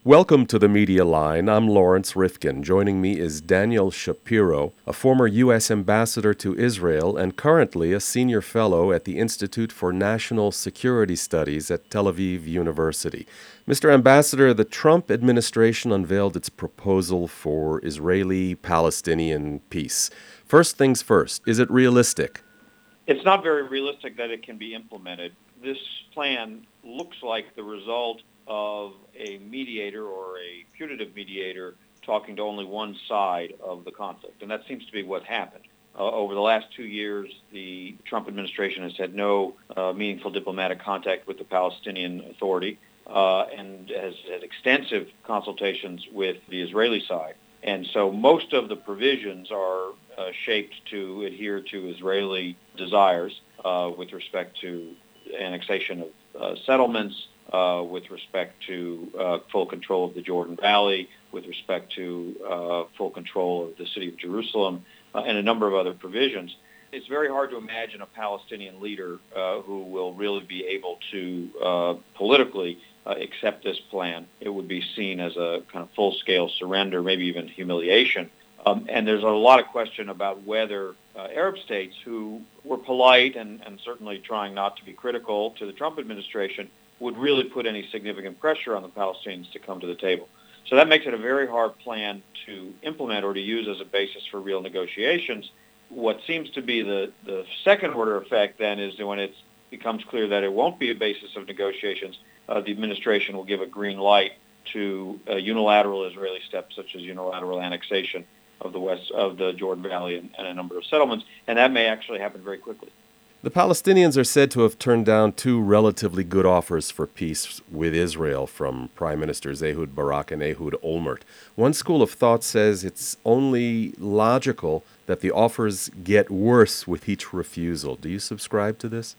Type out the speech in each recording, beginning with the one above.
Welcome to the Media Line. I'm Lawrence Rifkin. Joining me is Daniel Shapiro, a former U.S. ambassador to Israel and currently a senior fellow at the Institute for National Security Studies at Tel Aviv University. Mr. Ambassador, the Trump administration unveiled its proposal for Israeli-Palestinian peace. First things first, is it realistic? It's not very realistic that it can be implemented. This plan looks like the result of a mediator or a putative mediator talking to only one side of the conflict, and that seems to be what happened. Over the last 2 years, the Trump administration has had no meaningful diplomatic contact with the Palestinian Authority and has had extensive consultations with the Israeli side. And so most of the provisions are shaped to adhere to Israeli desires with respect to annexation of settlements, with respect to full control of the Jordan Valley, with respect to full control of the city of Jerusalem, and a number of other provisions. It's very hard to imagine a Palestinian leader who will really be able to politically accept this plan. It would be seen as a kind of full-scale surrender, maybe even humiliation. And there's a lot of question about whether Arab states who were polite and certainly trying not to be critical to the Trump administration would really put any significant pressure on the Palestinians to come to the table. So that makes it a very hard plan to implement or to use as a basis for real negotiations. What seems to be the second-order effect then is when it becomes clear that it won't be a basis of negotiations, the administration will give a green light to unilateral Israeli steps such as unilateral annexation of the Jordan Valley and a number of settlements, and that may actually happen very quickly. The Palestinians are said to have turned down two relatively good offers for peace with Israel from Prime Ministers Ehud Barak and Ehud Olmert. One school of thought says it's only logical that the offers get worse with each refusal. Do you subscribe to this?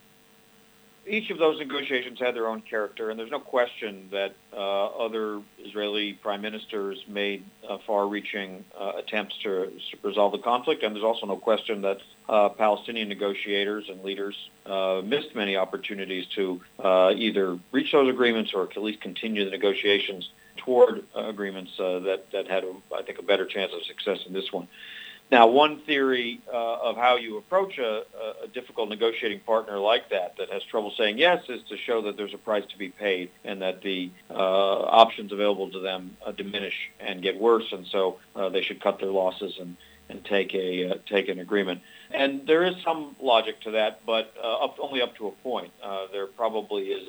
Each of those negotiations had their own character, and there's no question that other Israeli prime ministers made far-reaching attempts to resolve the conflict, and there's also no question that Palestinian negotiators and leaders missed many opportunities to either reach those agreements or at least continue the negotiations toward agreements that had, I think, a better chance of success in this one. Now, one theory of how you approach a difficult negotiating partner like that has trouble saying yes is to show that there's a price to be paid and that the options available to them diminish and get worse, and so they should cut their losses and take an agreement. And there is some logic to that, but only up to a point. There probably is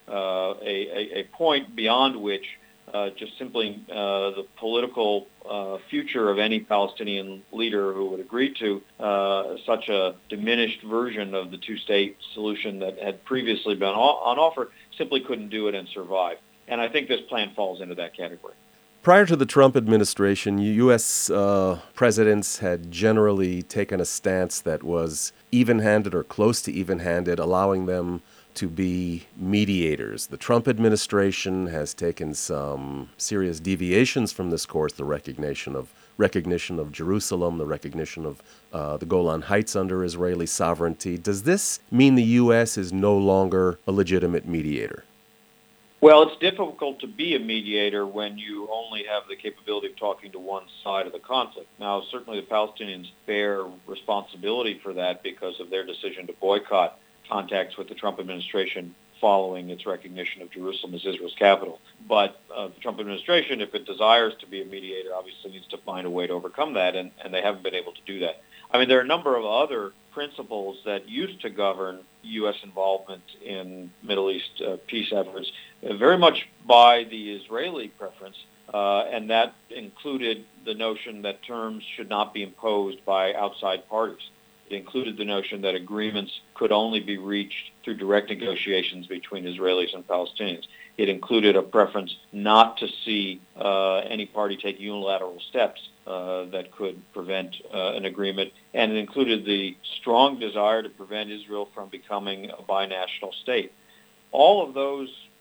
a point beyond which just simply the political future of any Palestinian leader who would agree to such a diminished version of the two-state solution that had previously been on offer simply couldn't do it and survive. And I think this plan falls into that category. Prior to the Trump administration, U.S. Presidents had generally taken a stance that was even-handed or close to even-handed, allowing them to be mediators. The Trump administration has taken some serious deviations from this course, the recognition of Jerusalem, the recognition of the Golan Heights under Israeli sovereignty. Does this mean the U.S. is no longer a legitimate mediator? Well, it's difficult to be a mediator when you only have the capability of talking to one side of the conflict. Now, certainly the Palestinians bear responsibility for that because of their decision to boycott contacts with the Trump administration following its recognition of Jerusalem as Israel's capital. But the Trump administration, if it desires to be a mediator, obviously needs to find a way to overcome that, and they haven't been able to do that. I mean, there are a number of other principles that used to govern U.S. involvement in Middle East peace efforts, very much by the Israeli preference, and that included the notion that terms should not be imposed by outside parties. It included the notion that agreements could only be reached through direct negotiations between Israelis and Palestinians. It included a preference not to see any party take unilateral steps that could prevent an agreement, and it included the strong desire to prevent Israel from becoming a binational state. All of those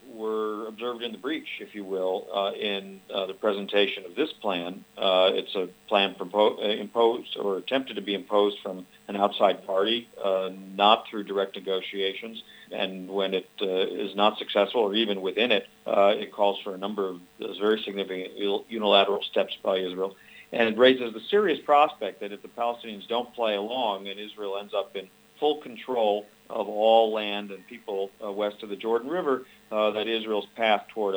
were observed in the breach, if you will, in the presentation of this plan. It's a plan imposed or attempted to be imposed from an outside party, not through direct negotiations. And when it is not successful, or even within it, it calls for a number of very significant unilateral steps by Israel. And it raises the serious prospect that if the Palestinians don't play along and Israel ends up in full control of all land and people west of the Jordan River, that Israel's path toward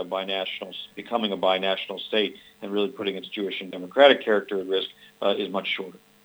becoming a binational state and really putting its Jewish and democratic character at risk is much shorter.